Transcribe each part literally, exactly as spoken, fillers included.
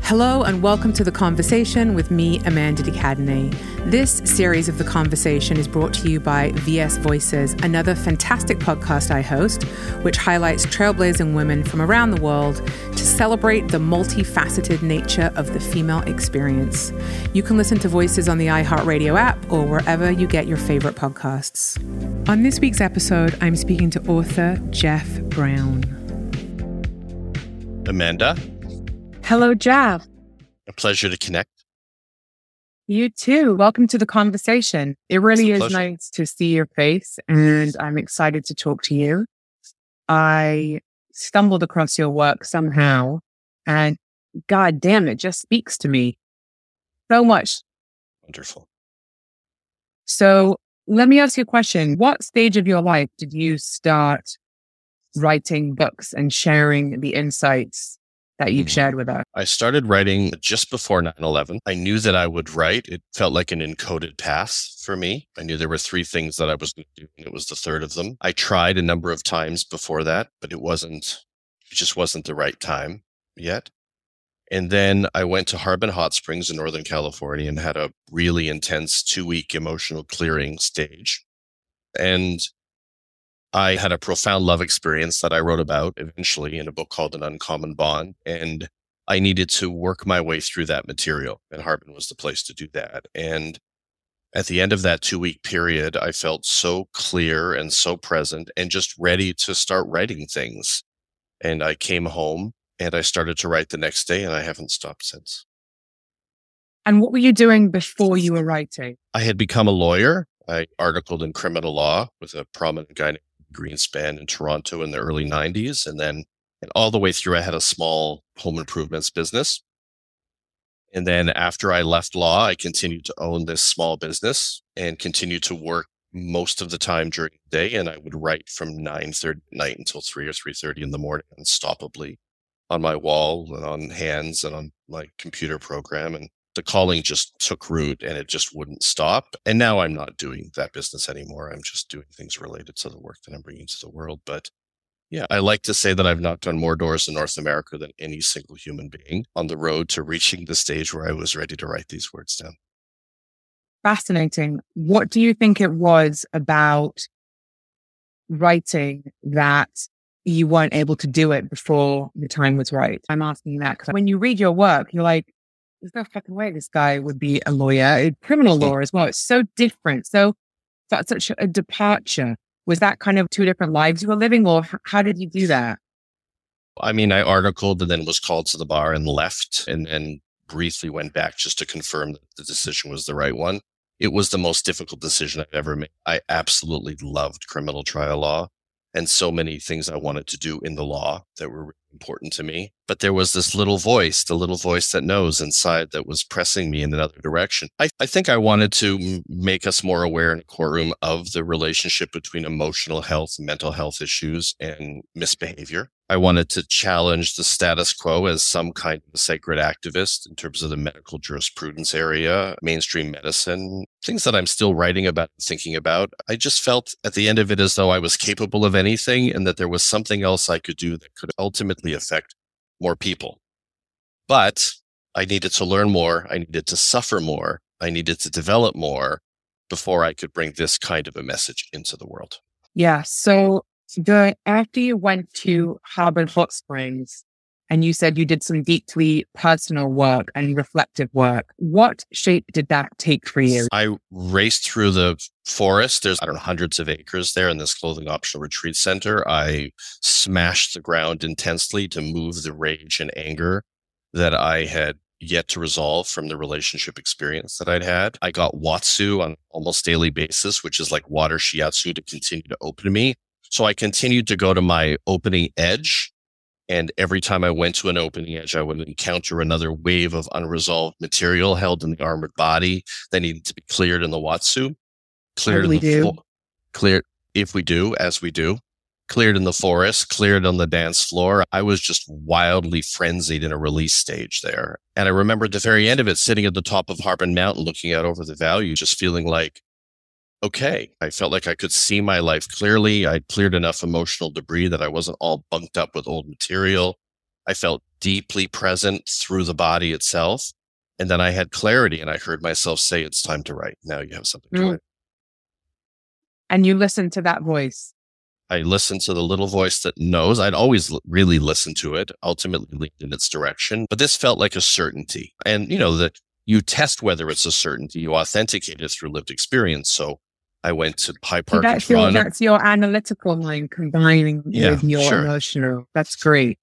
Hello and welcome to The Conversation with me, Amanda de Cadenet. This series of The Conversation is brought to you by V S Voices, another fantastic podcast I host, which highlights trailblazing women from around the world to celebrate the multifaceted nature of the female experience. You can listen to Voices on the iHeartRadio app or wherever you get your favorite podcasts. On this week's episode, I'm speaking to author Jeff Brown. Amanda. Hello, Jeff. A pleasure to connect. You too. Welcome to The Conversation. It really is pleasure. nice to see your face, and I'm excited to talk to you. I stumbled across your work somehow, and God damn, it just speaks to me so much. Wonderful. So let me ask you a question. What stage of your life did you start writing books and sharing the insights that you've shared with us? I started writing just before nine eleven. I knew that I would write. It felt like an encoded path for me. I knew there were three things that I was going to do, and it was the third of them. I tried a number of times before that, but it wasn't, it just wasn't the right time yet. And then I went to Harbin Hot Springs in Northern California and had a really intense two-week emotional clearing stage. And I had a profound love experience that I wrote about eventually in a book called An Uncommon Bond. And I needed to work my way through that material. And Harbin was the place to do that. And at the end of that two-week period, I felt so clear and so present and just ready to start writing things. And I came home and I started to write the next day, and I haven't stopped since. And what were you doing before you were writing? I had become a lawyer. I articled in criminal law with a prominent guy named Greenspan in Toronto in the early nineties. And then and all the way through, I had a small home improvements business. And then after I left law, I continued to own this small business and continued to work most of the time during the day. And I would write from nine thirty at night until three or three thirty in the morning, unstoppably, on my wall and on hands and on my computer program. And the calling just took root and it just wouldn't stop. And now I'm not doing that business anymore. I'm just doing things related to the work that I'm bringing to the world. But yeah, I like to say that I've knocked on more doors in North America than any single human being on the road to reaching the stage where I was ready to write these words down. Fascinating. What do you think it was about writing that you weren't able to do it before the time was right? I'm asking that because when you read your work, you're like, there's no fucking way this guy would be a lawyer, a criminal law as well. It's so different. So that's such a departure. Was that kind of two different lives you were living, or h- how did you do that? I mean, I articled and then was called to the bar and left, and then briefly went back just to confirm that the decision was the right one. It was the most difficult decision I've ever made. I absolutely loved criminal trial law and so many things I wanted to do in the law that were really important to me. But there was this little voice, the little voice that knows inside, that was pressing me in another direction. I, I think I wanted to m- make us more aware in a courtroom of the relationship between emotional health, mental health issues, and misbehavior. I wanted to challenge the status quo as some kind of a sacred activist in terms of the medical jurisprudence area, mainstream medicine, things that I'm still writing about and thinking about. I just felt at the end of it as though I was capable of anything and that there was something else I could do that could ultimately affect more people. But I needed to learn more. I needed to suffer more. I needed to develop more before I could bring this kind of a message into the world. Yeah. So the, after you went to Harbin Hot Springs and you said you did some deeply personal work and reflective work, what shape did that take for you? I raced through the forest. There's, I don't know, hundreds of acres there in this clothing optional retreat center. I smashed the ground intensely to move the rage and anger that I had yet to resolve from the relationship experience that I'd had. I got Watsu on an almost daily basis, which is like water shiatsu, to continue to open me. So I continued to go to my opening edge. And every time I went to an opening edge, I would encounter another wave of unresolved material held in the armored body that needed to be cleared in the Watsu. Cleared in the do. fo- cleared if we do, as we do. Cleared in the forest, cleared on the dance floor. I was just wildly frenzied in a release stage there. And I remember at the very end of it, sitting at the top of Harbin Mountain, looking out over the valley, just feeling like, okay, I felt like I could see my life clearly. I'd cleared enough emotional debris that I wasn't all bunked up with old material. I felt deeply present through the body itself. And then I had clarity and I heard myself say, it's time to write. Now you have something to Mm. write. And you listen to that voice. I listened to the little voice that knows. I'd always l- really listened to it, ultimately leaned in its direction. But this felt like a certainty. And, you know, that you test whether it's a certainty, you authenticate it through lived experience. So I went to High So Park in that's your Toronto. that's your analytical mind combining Yeah, with your sure. emotional. That's great.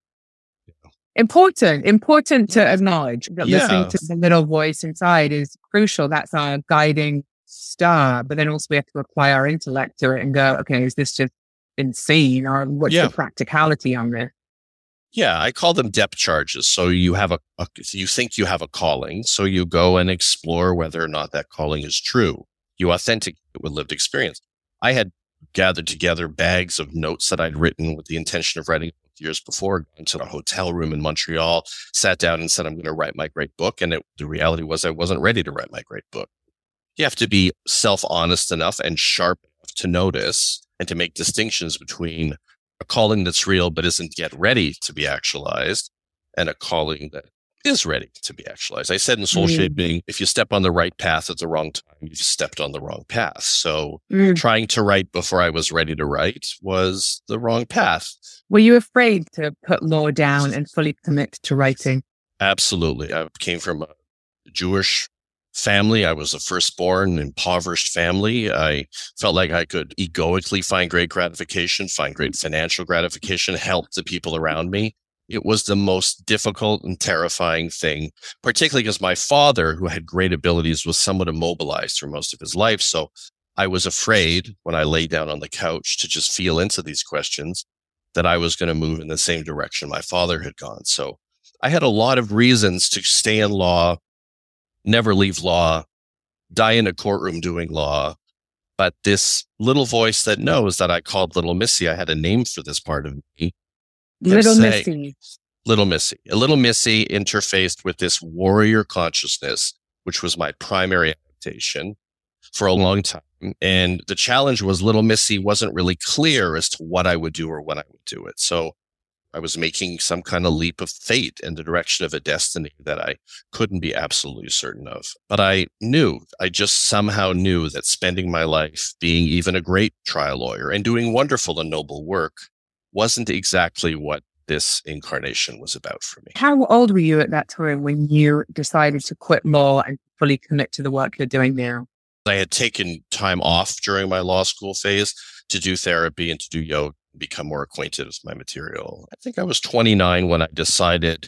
Important, important to acknowledge that Yeah. listening to the little voice inside is crucial. That's our guiding star. But then also we have to apply our intellect to it and go, okay, is this just insane, or what's Yeah. the practicality on this? Yeah, I call them depth charges. So you have a, a, you think you have a calling, so you go and explore whether or not that calling is true. You authenticate it with lived experience. I had gathered together bags of notes that I'd written with the intention of writing years before, gone to a hotel room in Montreal, sat down and said, I'm going to write my great book. And it, the reality was I wasn't ready to write my great book. You have to be self-honest enough and sharp enough to notice and to make distinctions between a calling that's real but isn't yet ready to be actualized and a calling that is ready to be actualized. I said in Soul Mm. Shaping, if you step on the right path at the wrong time, you've stepped on the wrong path. So Mm. trying to write before I was ready to write was the wrong path. Were you afraid to put law down and fully commit to writing? Absolutely. I came from a Jewish family. I was a firstborn, impoverished family. I felt like I could egoically find great gratification, find great financial gratification, help the people around me. It was the most difficult and terrifying thing, particularly because my father, who had great abilities, was somewhat immobilized for most of his life. So I was afraid when I lay down on the couch to just feel into these questions that I was going to move in the same direction my father had gone. So I had a lot of reasons to stay in law, never leave law, die in a courtroom doing law. But this little voice that knows, that I called Little Missy, I had a name for this part of me. Little say- Missy. Little Missy. A little Missy interfaced with this warrior consciousness, which was my primary adaptation for a long time. And the challenge was Little Missy wasn't really clear as to what I would do or when I would do it. So I was making some kind of leap of fate in the direction of a destiny that I couldn't be absolutely certain of. But I knew, I just somehow knew that spending my life being even a great trial lawyer and doing wonderful and noble work wasn't exactly what this incarnation was about for me. How old were you at that time when you decided to quit law and fully commit to the work you're doing now? I had taken time off during my law school phase to do therapy and to do yoga, become more acquainted with my material. I think I was twenty-nine when I decided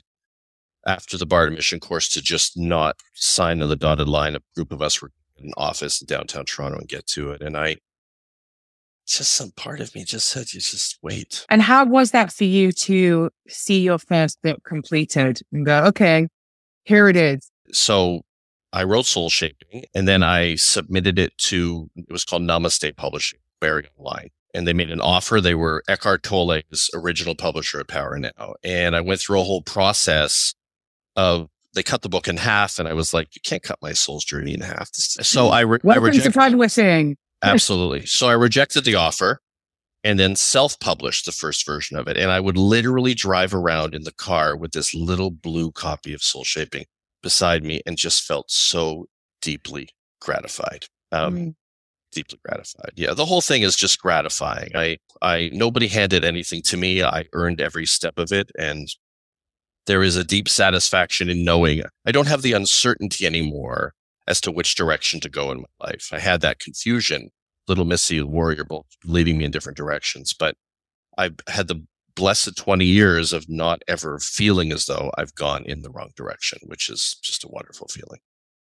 after the bar admission course to just not sign on the dotted line. A group of us were in an office in downtown Toronto and get to it. And I, just some part of me just said, you just wait. And how was that for you to see your first book completed and go, okay, here it is? So I wrote Soul Shaping and then I submitted it to, it was called Namaste Publishing, very online. And they made an offer. They were Eckhart Tolle's original publisher at Power Now. And I went through a whole process of, they cut the book in half. And I was like, you can't cut my soul's journey in half. So I, re- I Welcome rejected. to publishing. Absolutely. So I rejected the offer and then self-published the first version of it. And I would literally drive around in the car with this little blue copy of Soul Shaping beside me and just felt so deeply gratified. Um, Mm. Deeply gratified. Yeah, the whole thing is just gratifying. I, I, nobody handed anything to me. I earned every step of it. And there is a deep satisfaction in knowing I don't have the uncertainty anymore as to which direction to go in my life. I had that confusion, Little Missy, Warrior, both leading me in different directions. But I've had the blessed twenty years of not ever feeling as though I've gone in the wrong direction, which is just a wonderful feeling.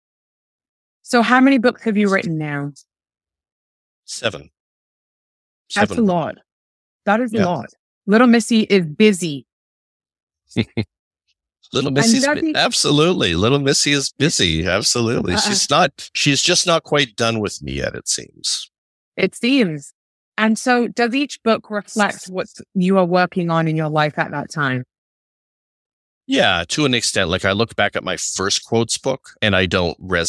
So how many books have you written now? Seven. That's Seven. a lot. That is Yeah. a lot. Little Missy is busy. Little Missy's does bu- he- absolutely. Little Missy is busy. Absolutely. Uh-uh. She's not, she's just not quite done with me yet, it seems. It seems. And so does each book reflect what you are working on in your life at that time? Yeah, to an extent. Like I look back at my first quotes book and I don't resonate.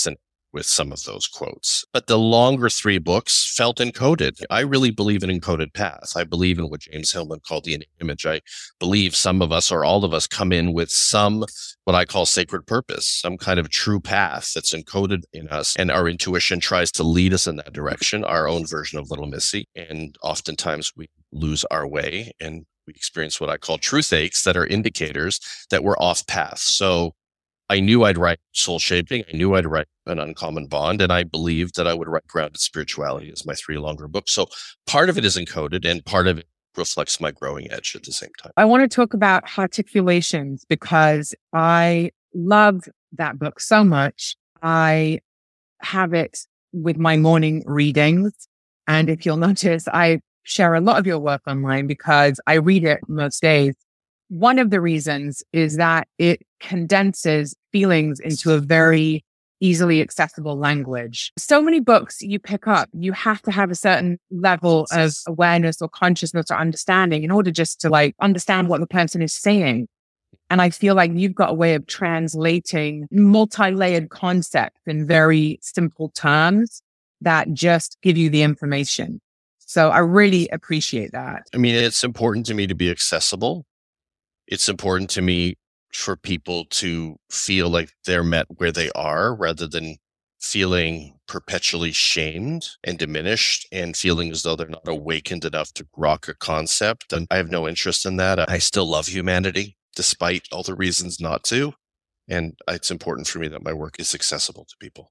with some of those quotes. But the longer three books felt encoded. I really believe in encoded paths. I believe in what James Hillman called the innate image. I believe some of us or all of us come in with some, what I call sacred purpose, some kind of true path that's encoded in us. And our intuition tries to lead us in that direction, our own version of Little Missy. And oftentimes we lose our way and we experience what I call truth aches that are indicators that we're off path. So I knew I'd write Soul Shaping. I knew I'd write An Uncommon Bond, and I believed that I would write Grounded Spirituality as my three longer books. So part of it is encoded, and part of it reflects my growing edge at the same time. I want to talk about Hearticulations because I love that book so much. I have it with my morning readings. And if you'll notice, I share a lot of your work online because I read it most days. One of the reasons is that it condenses feelings into a very easily accessible language. So many books you pick up, you have to have a certain level of awareness or consciousness or understanding in order just to like understand what the person is saying. And I feel like you've got a way of translating multi-layered concepts in very simple terms that just give you the information. So I really appreciate that. I mean, it's important to me to be accessible. It's important to me for people to feel like they're met where they are rather than feeling perpetually shamed and diminished and feeling as though they're not awakened enough to grok a concept. And I have no interest in that. I still love humanity despite all the reasons not to. And it's important for me that my work is accessible to people.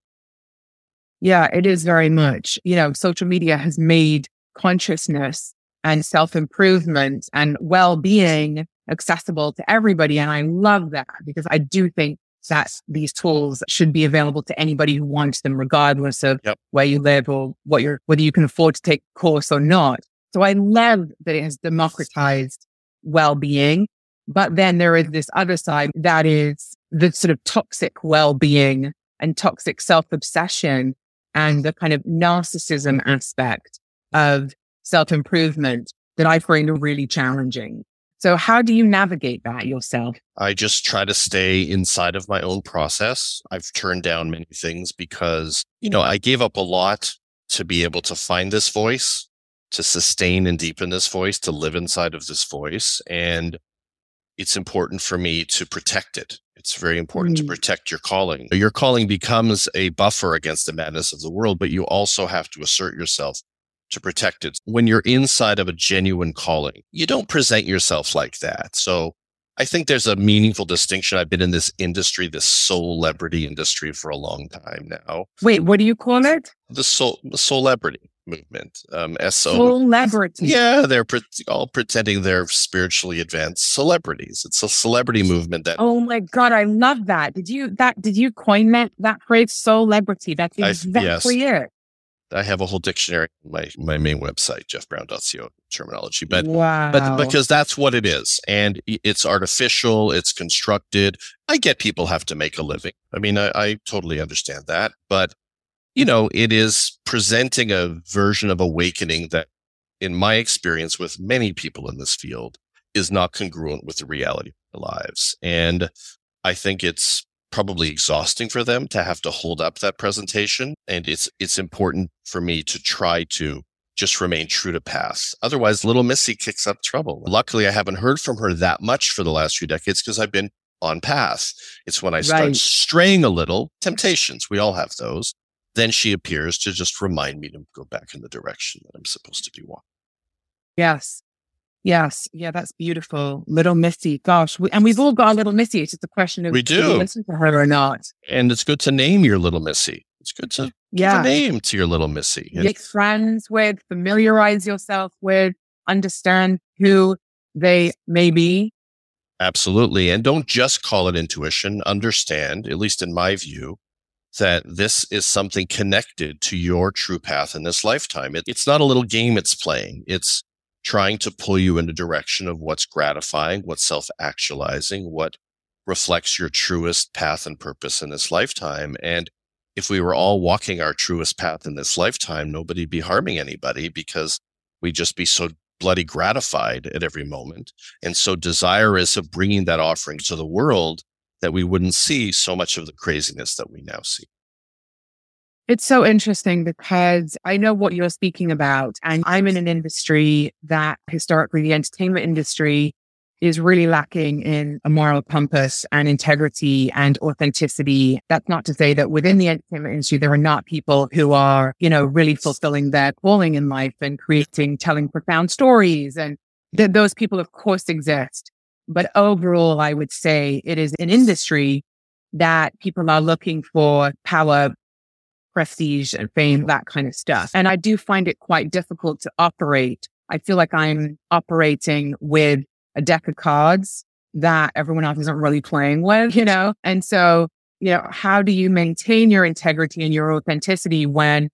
Yeah, it is very much. You know, social media has made consciousness and self-improvement and well-being accessible to everybody. And I love that because I do think that these tools should be available to anybody who wants them, regardless of yep. where you live or what you're, whether you can afford to take a course or not. So I love that it has democratized well-being. But then there is this other side that is the sort of toxic well-being and toxic self-obsession and the kind of narcissism aspect of self-improvement that I find really challenging. So how do you navigate that yourself? I just try to stay inside of my own process. I've turned down many things because, you know, I gave up a lot to be able to find this voice, to sustain and deepen this voice, to live inside of this voice. And it's important for me to protect it. It's very important mm. to protect your calling. Your calling becomes a buffer against the madness of the world, but you also have to assert yourself to protect it. When you're inside of a genuine calling, you don't present yourself like that. So I think there's a meaningful distinction. I've been in this industry, this soul-lebrity industry for a long time now. Wait, what do you call it? The soul, the soul-lebrity movement. Um, S O. Soul-lebrity. Yeah, they're pre- all pretending they're spiritually advanced celebrities. It's a celebrity movement that. Oh my God, I love that. Did you that? Did you coin that that phrase, soul-lebrity? That's exactly yes. it. I have a whole dictionary on my, my main website, jeff brown dot co terminology, but, wow. but because that's what it is. And it's artificial, it's constructed. I get people have to make a living. I mean, I, I totally understand that, but you know, it is presenting a version of awakening that in my experience with many people in this field is not congruent with the reality of their lives. And I think it's probably exhausting for them to have to hold up that presentation. And it's it's important for me to try to just remain true to path. Otherwise, Little Missy kicks up trouble. Luckily, I haven't heard from her that much for the last few decades because I've been on path. It's when I start right. straying a little, temptations, we all have those. Then she appears to just remind me to go back in the direction that I'm supposed to be walking. Yes. Yes. Yeah, that's beautiful. Little Missy. Gosh. We, and we've all got a Little Missy. It's just a question of we do. do you listen to her or not. And it's good to name your Little Missy. It's good to yeah. give a name to your Little Missy. Make friends with, familiarize yourself with, understand who they may be. Absolutely. And don't just call it intuition. Understand, at least in my view, that this is something connected to your true path in this lifetime. It, it's not a little game it's playing. It's trying to pull you in the direction of what's gratifying, what's self-actualizing, what reflects your truest path and purpose in this lifetime. And if we were all walking our truest path in this lifetime, nobody'd be harming anybody because we'd just be so bloody gratified at every moment and so desirous of bringing that offering to the world that we wouldn't see so much of the craziness that we now see. It's so interesting because I know what you're speaking about, and I'm in an industry that historically, the entertainment industry, is really lacking in a moral compass and integrity and authenticity. That's not to say that within the entertainment industry, there are not people who are, you know, really fulfilling their calling in life and creating, telling profound stories. And th- those people, of course, exist. But overall, I would say it is an industry that people are looking for power, prestige and fame, that kind of stuff. And I do find it quite difficult to operate. I feel like I'm operating with a deck of cards that everyone else isn't really playing with, you know? And so, you know, how do you maintain your integrity and your authenticity when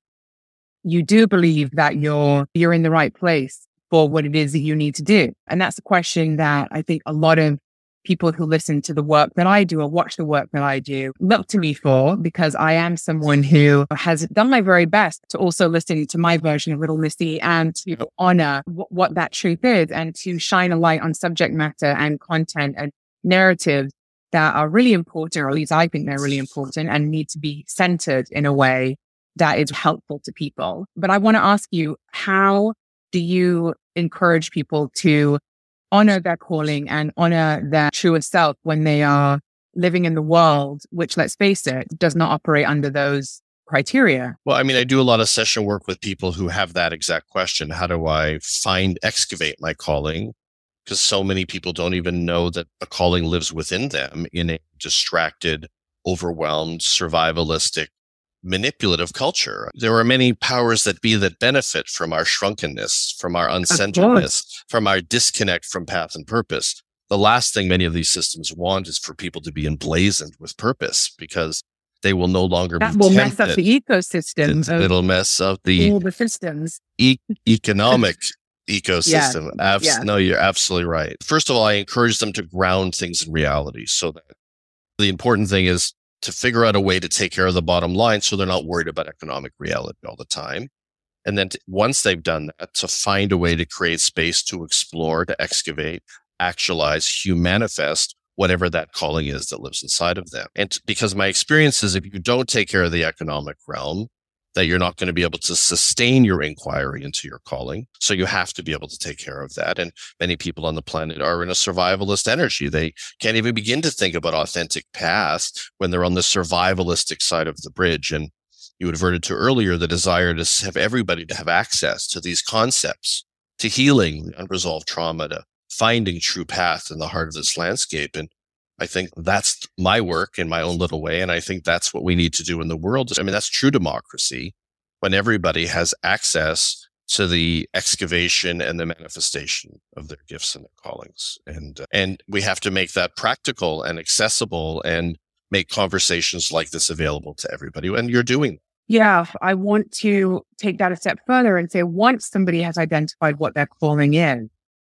you do believe that you're, you're in the right place for what it is that you need to do? And that's a question that I think a lot of people who listen to the work that I do or watch the work that I do look to me for, because I am someone who has done my very best to also listen to my version of Little Missy and to honor w- what that truth is and to shine a light on subject matter and content and narratives that are really important, or at least I think they're really important and need to be centered in a way that is helpful to people. But I want to ask you, how do you encourage people to honor their calling and honor their truest self when they are living in the world, which, let's face it, does not operate under those criteria? Well, I mean, I do a lot of session work with people who have that exact question. How do I find, excavate my calling? Because so many people don't even know that a calling lives within them in a distracted, overwhelmed, survivalistic, manipulative culture. There are many powers that be that benefit from our shrunkeness, from our uncentredness, from our disconnect from path and purpose. The last thing many of these systems want is for people to be emblazoned with purpose, because they will no longer that be will tempted. mess up the ecosystem. It, it'll mess up the all the systems, e- economic ecosystem. Yeah. Abs- yeah. No, you're absolutely right. First of all, I encourage them to ground things in reality, so that the important thing is to figure out a way to take care of the bottom line so they're not worried about economic reality all the time. And then to, once they've done that, to find a way to create space to explore, to excavate, actualize, humanifest whatever that calling is that lives inside of them. And t- because my experience is, if you don't take care of the economic realm, that you're not going to be able to sustain your inquiry into your calling. So you have to be able to take care of that. And many people on the planet are in a survivalist energy. They can't even begin to think about authentic path when they're on the survivalistic side of the bridge. And you adverted to earlier the desire to have everybody to have access to these concepts, to healing unresolved trauma, to finding true path in the heart of this landscape. And I think that's my work in my own little way. And I think that's what we need to do in the world. I mean, that's true democracy, when everybody has access to the excavation and the manifestation of their gifts and their callings. And, uh, and we have to make that practical and accessible and make conversations like this available to everybody. And you're doing that. Yeah, I want to take that a step further and say, once somebody has identified what their calling is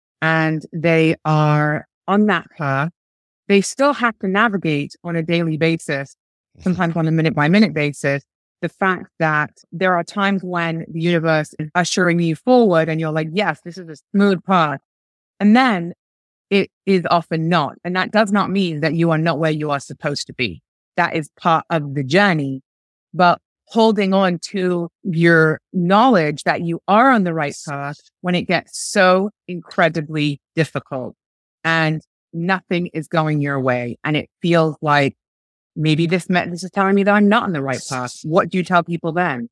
and they are on that path, they still have to navigate on a daily basis, sometimes on a minute by minute basis, the fact that there are times when the universe is ushering you forward and you're like, yes, this is a smooth path. And then it is often not. And that does not mean that you are not where you are supposed to be. That is part of the journey. But holding on to your knowledge that you are on the right path when it gets so incredibly difficult and nothing is going your way, and it feels like maybe this met this is telling me that I'm not on the right path. What do you tell people then?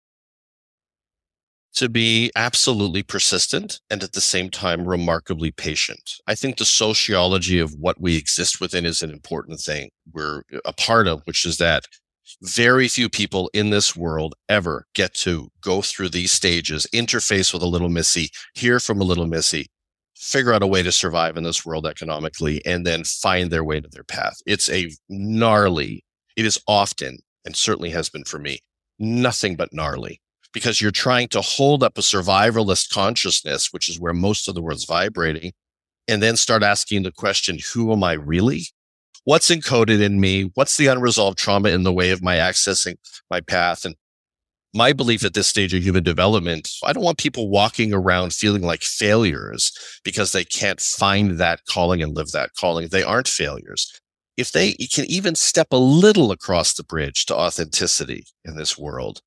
To be absolutely persistent and at the same time remarkably patient. I think the sociology of what we exist within is an important thing we're a part of, which is that very few people in this world ever get to go through these stages, interface with a little Missy, hear from a little Missy, figure out a way to survive in this world economically, and then find their way to their path. It's a gnarly, it is often, and certainly has been for me, nothing but gnarly, because you're trying to hold up a survivalist consciousness, which is where most of the world's vibrating, and then start asking the question, who am I really? What's encoded in me? What's the unresolved trauma in the way of my accessing my path? And my belief at this stage of human development, I don't want people walking around feeling like failures because they can't find that calling and live that calling. They aren't failures. If they can even step a little across the bridge to authenticity in this world,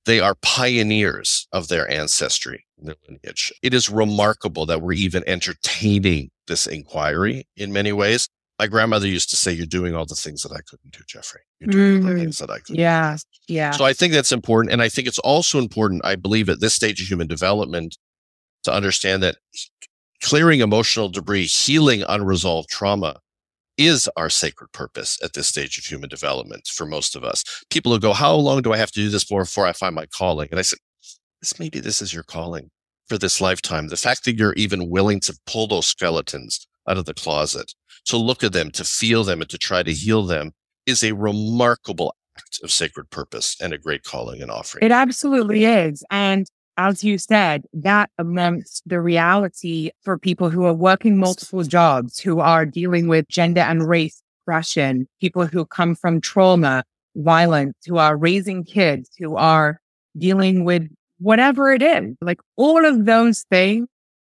They are pioneers of their ancestry and their lineage. It is remarkable that we're even entertaining this inquiry in many ways. My grandmother used to say, "You're doing all the things that I couldn't do, Jeffrey. You're doing Mm. all the things that I couldn't Yeah. do." Yeah. So I think that's important. And I think it's also important, I believe, at this stage of human development to understand that clearing emotional debris, healing unresolved trauma is our sacred purpose at this stage of human development for most of us. People who go, "How long do I have to do this for before I find my calling?" And I said, this maybe this is your calling for this lifetime. The fact that you're even willing to pull those skeletons out of the closet, to look at them, to feel them, and to try to heal them is a remarkable act of sacred purpose and a great calling and offering. It absolutely is. And as you said, that amongst the reality for people who are working multiple jobs, who are dealing with gender and race oppression, people who come from trauma, violence, who are raising kids, who are dealing with whatever it is, like all of those things,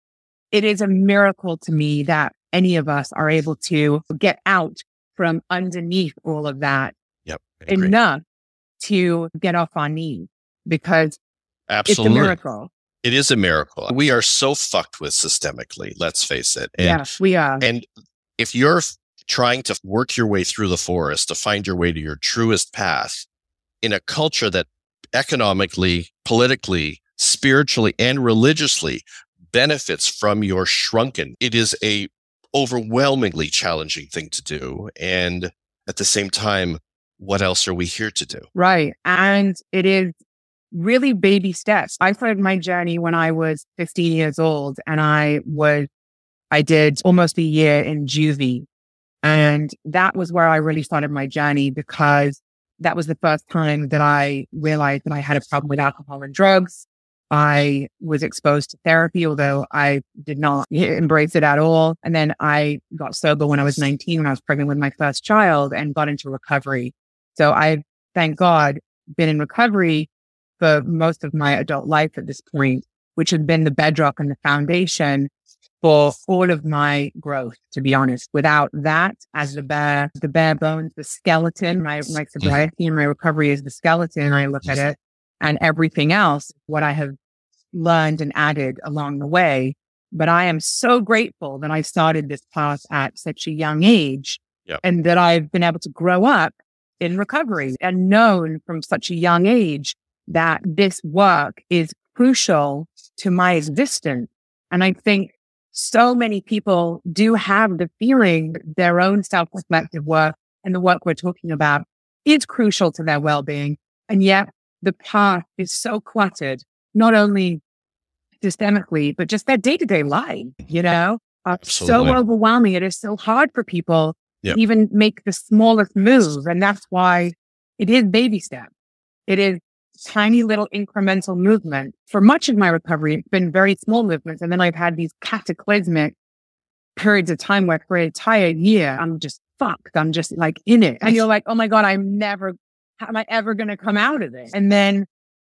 it is a miracle to me that any of us are able to get out from underneath all of that Yep, I agree. enough to get off our knees, because Absolutely. it's a miracle. It is a miracle. We are so fucked with systemically, let's face it. And, Yeah, we are. And if you're f- trying to work your way through the forest to find your way to your truest path in a culture that economically, politically, spiritually, and religiously benefits from your shrunken, it is a overwhelmingly challenging thing to do. And at the same time, what else are we here to do? Right. And it is really baby steps. I started my journey when I was fifteen years old, and I was, I did almost a year in juvie. And that was where I really started my journey, because that was the first time that I realized that I had a problem with alcohol and drugs. I was exposed to therapy, although I did not embrace it at all. And then I got sober when I was nineteen, when I was pregnant with my first child, and got into recovery. So I've, thank God, been in recovery for most of my adult life at this point, which has been the bedrock and the foundation for all of my growth, to be honest. Without that as the bare, the bare bones, the skeleton, my, my sobriety and my recovery is the skeleton. I look at it, and everything else, what I have learned and added along the way. But I am so grateful that I started this path at such a young age, Yep. and that I've been able to grow up in recovery and known from such a young age that this work is crucial to my existence. And I think so many people do have the feeling that their own self-reflective work and the work we're talking about is crucial to their well-being. And yet the path is so cluttered, not only systemically, but just their day-to-day life, you know, uh, so Absolutely. overwhelming. It is so hard for people Yep. to even make the smallest move. And that's why it is baby steps. It is tiny little incremental movement. For much of my recovery, it's been very small movements. And then I've had these cataclysmic periods of time where for an entire year, I'm just fucked. I'm just like in it. And you're like, oh my God, I'm never, how am I ever going to come out of this? And then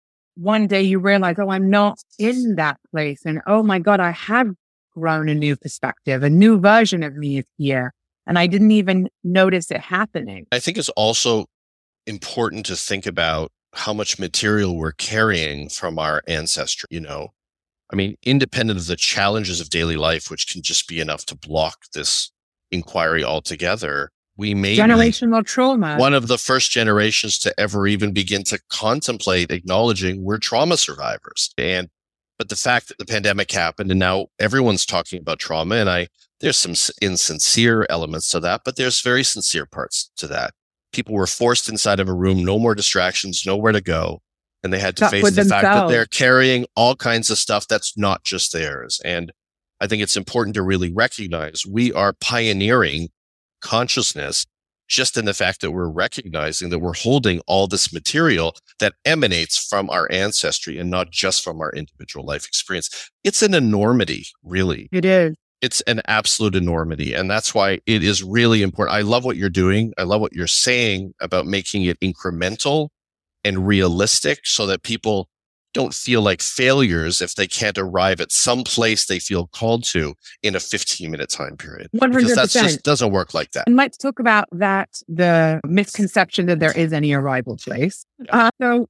one day you realize, oh, I'm not in that place. And oh my God, I have grown a new perspective. A new version of me is here. And I didn't even notice it happening. I think it's also important to think about how much material we're carrying from our ancestry, you know? I mean, independent of the challenges of daily life, which can just be enough to block this inquiry altogether, we may Generational be trauma. one of the first generations to ever even begin to contemplate acknowledging we're trauma survivors. And, but the fact that the pandemic happened and now everyone's talking about trauma, and I, there's some insincere elements to that, but there's very sincere parts to that. People were forced inside of a room, no more distractions, nowhere to go. And they had to Stuck face with the fact that themselves. they're carrying all kinds of stuff that's not just theirs. And I think it's important to really recognize we are pioneering consciousness just in the fact that we're recognizing that we're holding all this material that emanates from our ancestry and not just from our individual life experience. It's an enormity, really. It is. It's an absolute enormity. And that's why it is really important. I love what you're doing. I love what you're saying about making it incremental and realistic so that people don't feel like failures if they can't arrive at some place they feel called to in a fifteen minute time period. one hundred percent. Because that just doesn't work like that. And let's talk about that, the misconception that there is any arrival place. Uh, so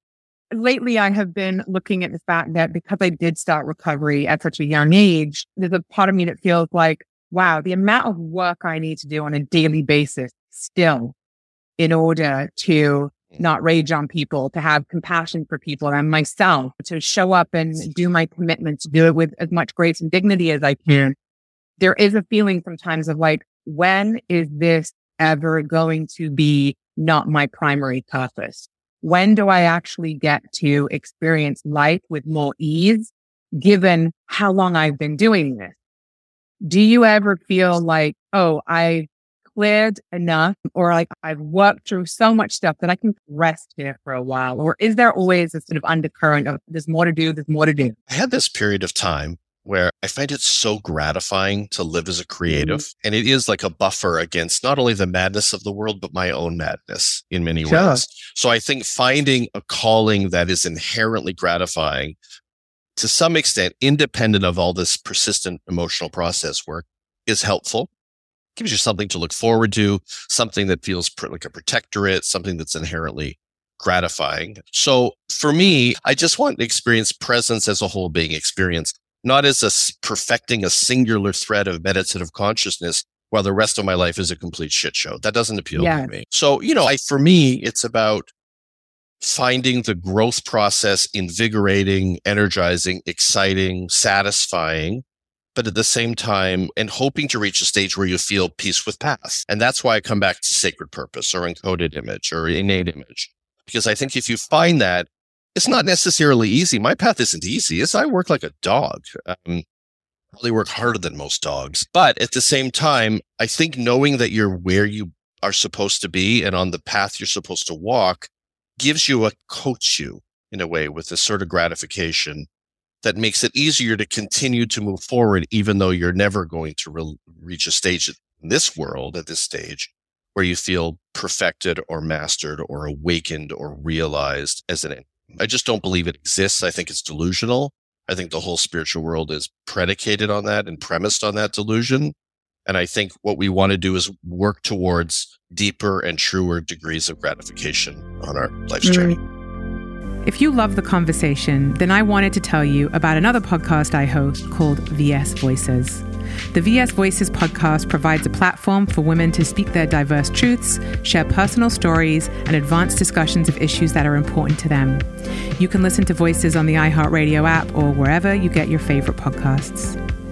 lately I have been looking at the fact that because I did start recovery at such a young age, there's a part of me that feels like, wow, the amount of work I need to do on a daily basis still in order to not rage on people, to have compassion for people and myself, to show up and do my commitment, to do it with as much grace and dignity as I can. There is a feeling sometimes of like, when is this ever going to be not my primary purpose? When do I actually get to experience life with more ease, given how long I've been doing this? Do you ever feel like, oh, I cleared enough, or like I've worked through so much stuff that I can rest here for a while? Or is there always a sort of undercurrent of there's more to do, there's more to do? I had this period of time where I find it so gratifying to live as a creative. Mm-hmm. And it is like a buffer against not only the madness of the world, but my own madness in many sure. ways. So I think finding a calling that is inherently gratifying to some extent, independent of all this persistent emotional process work, is helpful. Gives you something to look forward to, something that feels like a protectorate, something that's inherently gratifying. So for me, I just want to experience presence as a whole being experienced, not as a perfecting a singular thread of meditative consciousness while the rest of my life is a complete shit show. That doesn't appeal yeah. to me. So, you know, I, for me, it's about finding the growth process invigorating, energizing, exciting, satisfying, but at the same time, and hoping to reach a stage where you feel peace with path. And that's why I come back to sacred purpose or encoded image or innate image. Because I think if you find that, it's not necessarily easy. My path isn't easy. It's I work like a dog. Um, probably work harder than most dogs. But at the same time, I think knowing that you're where you are supposed to be and on the path you're supposed to walk gives you a coach you in a way with this sort of gratification that makes it easier to continue to move forward, even though you're never going to re- reach a stage in this world at this stage where you feel perfected or mastered or awakened or realized as an entity. I just don't believe it exists. I think it's delusional. I think the whole spiritual world is predicated on that and premised on that delusion. And I think what we want to do is work towards deeper and truer degrees of gratification on our life's journey. If you love the conversation, then I wanted to tell you about another podcast I host called V S Voices. The V S Voices podcast provides a platform for women to speak their diverse truths, share personal stories, and advance discussions of issues that are important to them. You can listen to Voices on the iHeartRadio app or wherever you get your favorite podcasts.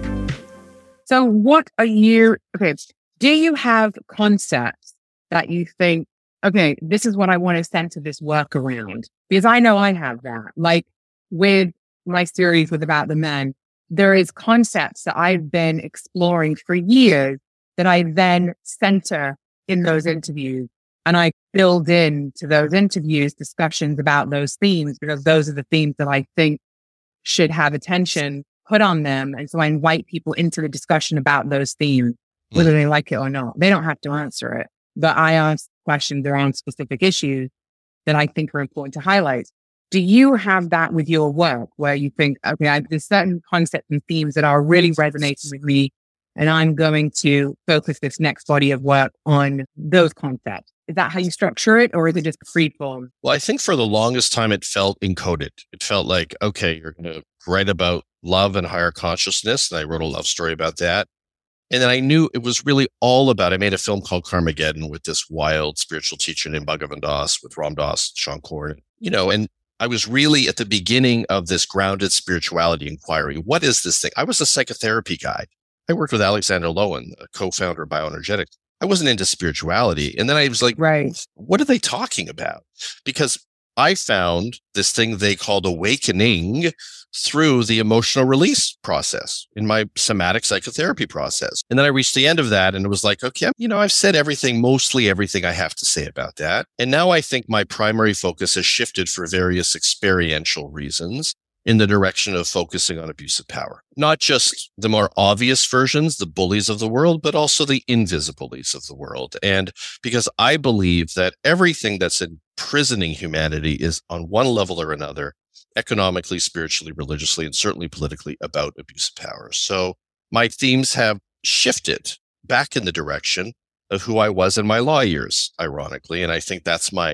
So what are you, okay, do you have concepts that you think, okay, this is what I want to center this work around? Because I know I have that. Like with my series with About the Men, there is concepts that I've been exploring for years that I then center in those interviews. And I build in to those interviews discussions about those themes, because those are the themes that I think should have attention put on them. And so I invite people into the discussion about those themes, whether they like it or not. They don't have to answer it, but I ask questions around specific issues that I think are important to highlight. Do you have that with your work where you think, okay, I, there's certain concepts and themes that are really resonating with me, and I'm going to focus this next body of work on those concepts? Is that how you structure it, or is it just free form? Well, I think for the longest time, it felt encoded. It felt like, okay, you're going to write about love and higher consciousness. And I wrote a love story about that. And then I knew it was really all about, I made a film called Carmageddon with this wild spiritual teacher named Bhagavan Das with Ram Dass, Sean Corn, you know, and I was really at the beginning of this grounded spirituality inquiry. What is this thing? I was a psychotherapy guy. I worked with Alexander Lowen, a co-founder of Bioenergetics. I wasn't into spirituality. And then I was like, right, what are they talking about? Because I found this thing they called awakening through the emotional release process in my somatic psychotherapy process. And then I reached the end of that and it was like, okay, you know, I've said everything, mostly everything I have to say about that. And now I think my primary focus has shifted for various experiential reasons in the direction of focusing on abuse of power. Not just the more obvious versions, the bullies of the world, but also the invisible bullies of the world. And because I believe that everything that's imprisoning humanity is on one level or another, economically, spiritually, religiously, and certainly politically, about abuse of power. So my themes have shifted back in the direction of who I was in my law years, ironically. And I think that's my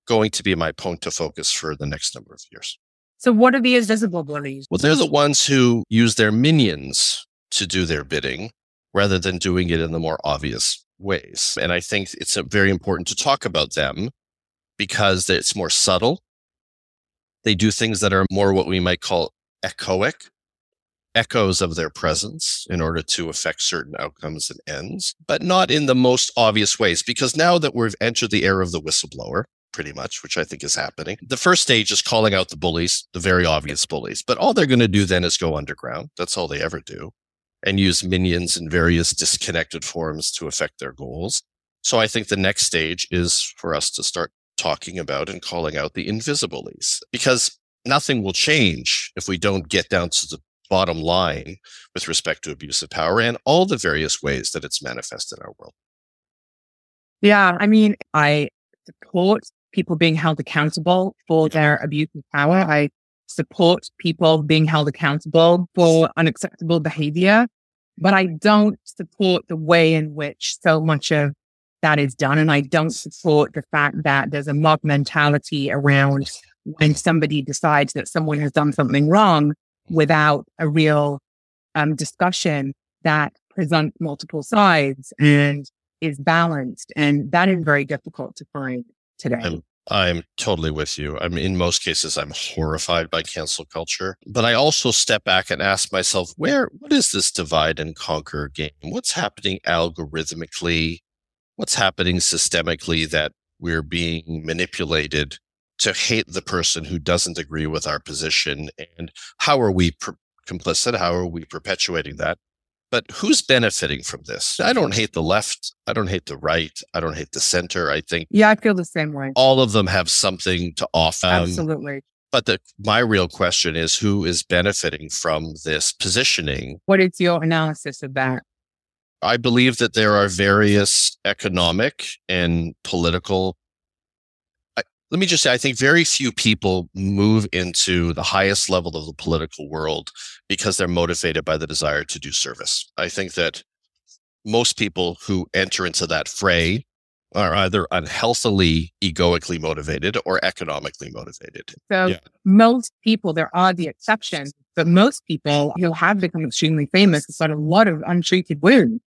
going to be my point of focus for the next number of years. So what are the invisible bullies? Well, they're the ones who use their minions to do their bidding rather than doing it in the more obvious ways. And I think it's very important to talk about them because it's more subtle. They do things that are more what we might call echoic, echoes of their presence in order to affect certain outcomes and ends, but not in the most obvious ways. Because now that we've entered the era of the whistleblower, pretty much, which I think is happening, the first stage is calling out the bullies, the very obvious bullies. But all they're going to do then is go underground. That's all they ever do. And use minions in various disconnected forms to affect their goals. So I think the next stage is for us to start talking about and calling out the invisibles, because nothing will change if we don't get down to the bottom line with respect to abuse of power and all the various ways that it's manifested in our world. Yeah, I mean, I support people being held accountable for their abuse of power. I support people being held accountable for unacceptable behavior, but I don't support the way in which so much of that is done. And I don't support the fact that there's a mob mentality around when somebody decides that someone has done something wrong without a real um, discussion that presents multiple sides and is balanced. And that is very difficult to find today. I'm, I'm totally with you. I mean, in most cases, I'm horrified by cancel culture, but I also step back and ask myself, where, what is this divide and conquer game? What's happening algorithmically? What's happening systemically that we're being manipulated to hate the person who doesn't agree with our position? And how are we per- complicit? How are we perpetuating that? But who's benefiting from this? I don't hate the left. I don't hate the right. I don't hate the center. I think yeah, I feel the same way. All of them have something to offer. Absolutely. Um, but the, my real question is, who is benefiting from this positioning? What is your analysis of that? I believe that there are various economic and political. I, let me just say, I think very few people move into the highest level of the political world because they're motivated by the desire to do service. I think that most people who enter into that fray are either unhealthily egoically motivated or economically motivated. So yeah. most people, there are the exceptions, but most people who have become extremely famous have got a lot of untreated wounds.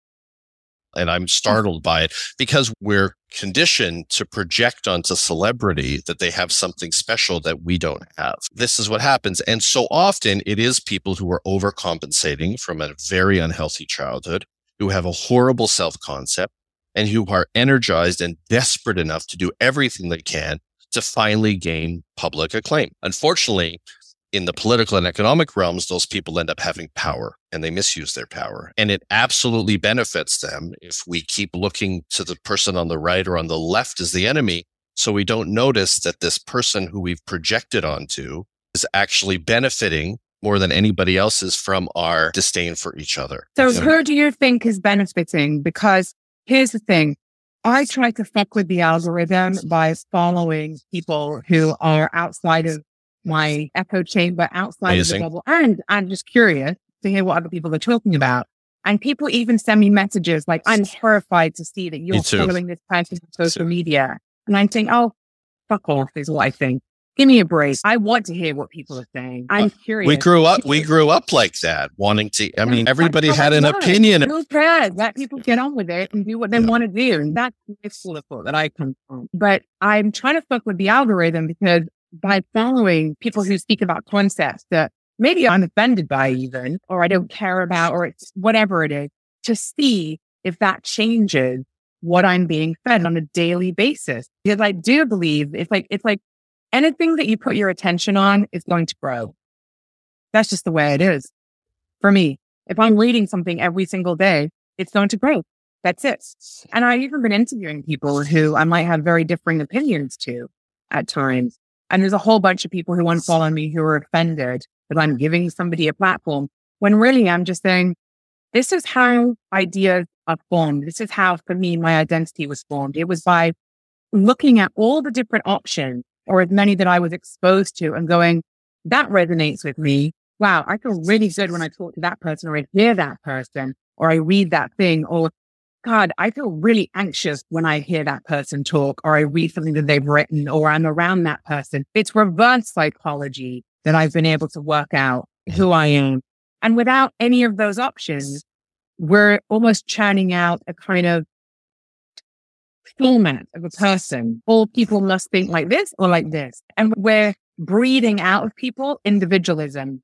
And I'm startled by it because we're conditioned to project onto celebrity that they have something special that we don't have. This is what happens. And so often it is people who are overcompensating from a very unhealthy childhood, who have a horrible self-concept, and who are energized and desperate enough to do everything they can to finally gain public acclaim. Unfortunately, in the political and economic realms, those people end up having power and they misuse their power. And it absolutely benefits them if we keep looking to the person on the right or on the left as the enemy, so we don't notice that this person who we've projected onto is actually benefiting more than anybody else is from our disdain for each other. So who do you think is benefiting? Because here's the thing. I try to fuck with the algorithm by following people who are outside of my echo chamber, outside Amazing. of the bubble. And I'm just curious to hear what other people are talking about. And people even send me messages like, I'm horrified to see that you're following this person on social media. And I'm saying, oh, fuck off is what I think. Give me a break. I want to hear what people are saying. I'm uh, curious. We grew up, we grew up like that, wanting to, I mean, everybody had an opinion. Who cares? Let people get on with it and do what they yeah. want to do. And that's the school of thought that I come from. But I'm trying to fuck with the algorithm because by following people who speak about concepts that maybe I'm offended by even, or I don't care about, or it's whatever it is, to see if that changes what I'm being fed on a daily basis. Because I do believe it's like, it's like anything that you put your attention on is going to grow. That's just the way it is. For me, if I'm reading something every single day, it's going to grow. That's it. And I've even been interviewing people who I might have very differing opinions to at times. And there's a whole bunch of people who unfollow me who are offended that I'm giving somebody a platform, when really I'm just saying, this is how ideas are formed. This is how, for me, my identity was formed. It was by looking at all the different options, or as many that I was exposed to, and going, that resonates with me. Wow, I feel really good when I talk to that person, or I hear that person, or I read that thing, or God, I feel really anxious when I hear that person talk or I read something that they've written or I'm around that person. It's reverse psychology that I've been able to work out who I am. And without any of those options, we're almost churning out a kind of format of a person. All people must think like this or like this. And we're breeding out of people individualism.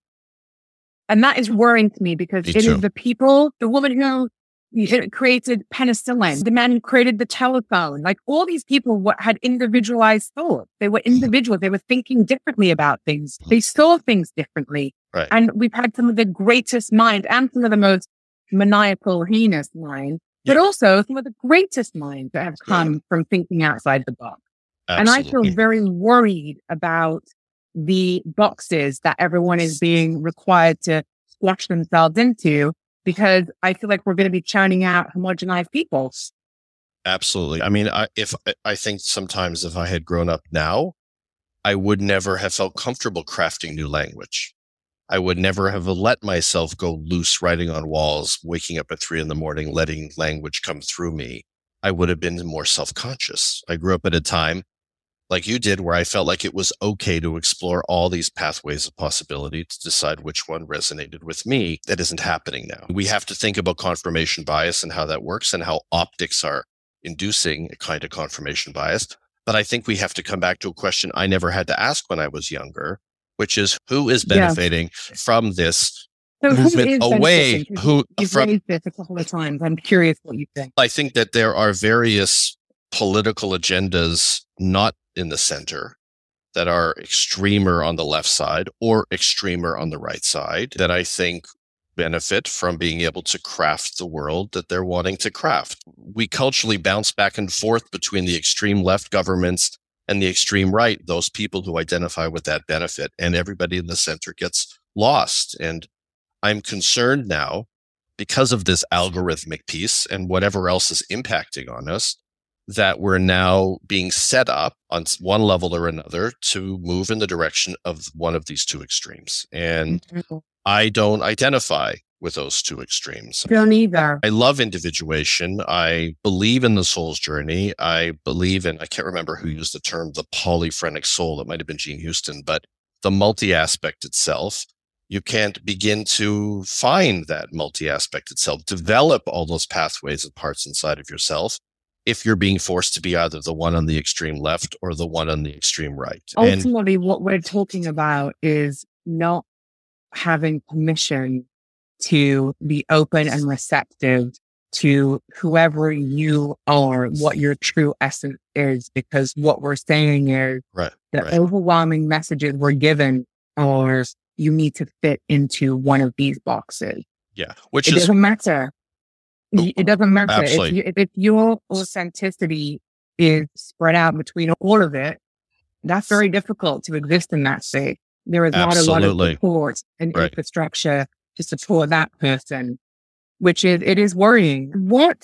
And that is worrying to me because me it too. is the people, the woman who created penicillin, the man who created the telephone, like all these people what had individualized thought. They were individuals. They were thinking differently about things. They saw things differently. Right. And we've had some of the greatest minds and some of the most maniacal, heinous minds, but Yeah. also some of the greatest minds that have come yeah. from thinking outside the box. Absolutely. And I feel very worried about the boxes that everyone is being required to squash themselves into, because I feel like we're going to be churning out homogenized people. Absolutely. I mean, I, if I think sometimes if I had grown up now, I would never have felt comfortable crafting new language. I would never have let myself go loose writing on walls, waking up at three in the morning, letting language come through me. I would have been more self-conscious. I grew up at a time like you did, where I felt like it was okay to explore all these pathways of possibility to decide which one resonated with me. That isn't happening now. We have to think about confirmation bias and how that works and how optics are inducing a kind of confirmation bias. But I think we have to come back to a question I never had to ask when I was younger, which is who is benefiting yeah. from this so movement who away? Who, you've from, raised this a couple of times. I'm curious what you think. I think that there are various political agendas not in the center that are extremer on the left side or extremer on the right side that I think benefit from being able to craft the world that they're wanting to craft. We culturally bounce back and forth between the extreme left governments and the extreme right, those people who identify with that benefit, and everybody in the center gets lost. And I'm concerned now, because of this algorithmic piece and whatever else is impacting on us, that we're now being set up on one level or another to move in the direction of one of these two extremes. And mm-hmm. I don't identify with those two extremes. Don't either. I love individuation. I believe in the soul's journey. I believe in, I can't remember who used the term, the polyphrenic soul. It might have been Gene Houston, but the multi-aspect itself. You can't begin to find that multi-aspect itself, develop all those pathways and parts inside of yourself if you're being forced to be either the one on the extreme left or the one on the extreme right. Ultimately, and, what we're talking about is not having permission to be open and receptive to whoever you are, what your true essence is, because what we're saying is right, the right. overwhelming messages we're given are you need to fit into one of these boxes. Yeah, which it is... doesn't matter. It doesn't matter. If, you, if your authenticity is spread out between all of it, that's very difficult to exist in that state. There is not Absolutely. a lot of support and right. infrastructure to support that person, which is, it is worrying. What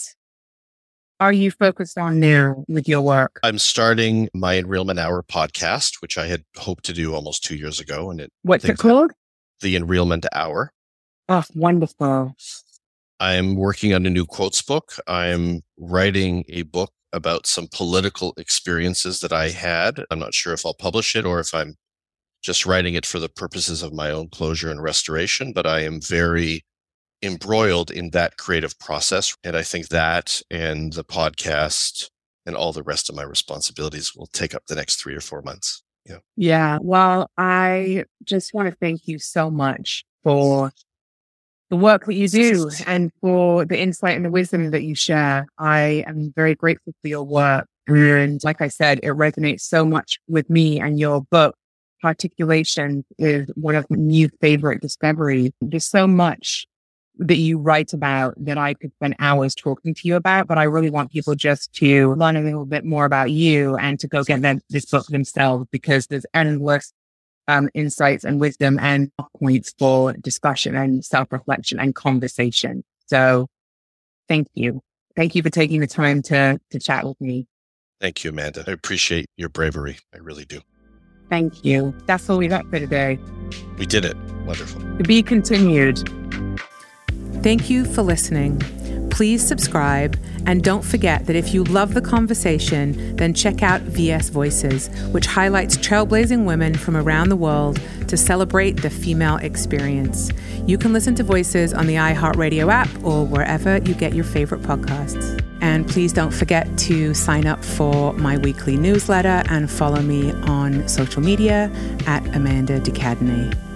are you focused on now with your work? I'm starting my Enrealment Hour podcast, which I had hoped to do almost two years ago. And it What's it called? The Enrealment Hour. Oh, wonderful. I'm working on a new quotes book. I'm writing a book about some political experiences that I had. I'm not sure if I'll publish it or if I'm just writing it for the purposes of my own closure and restoration, but I am very embroiled in that creative process. And I think that and the podcast and all the rest of my responsibilities will take up the next three or four months. Yeah. Yeah. Well, I just want to thank you so much for the work that you do and for the insight and the wisdom that you share. I am very grateful for your work. And like I said, it resonates so much with me, and your book, Articulation, is one of my new favorite discoveries. There's so much that you write about that I could spend hours talking to you about, but I really want people just to learn a little bit more about you and to go get them, this book themselves, because there's endless Um, insights and wisdom and points for discussion and self-reflection and conversation. So thank you. Thank you for taking the time to, to chat with me. Thank you, Amanda. I appreciate your bravery. I really do. Thank you. That's all we got for today. We did it. Wonderful. To be continued. Thank you for listening. Please subscribe, and don't forget that if you love the conversation, then check out V S Voices, which highlights trailblazing women from around the world to celebrate the female experience. You can listen to Voices on the iHeartRadio app or wherever you get your favorite podcasts. And please don't forget to sign up for my weekly newsletter and follow me on social media at Amanda de Cadenet.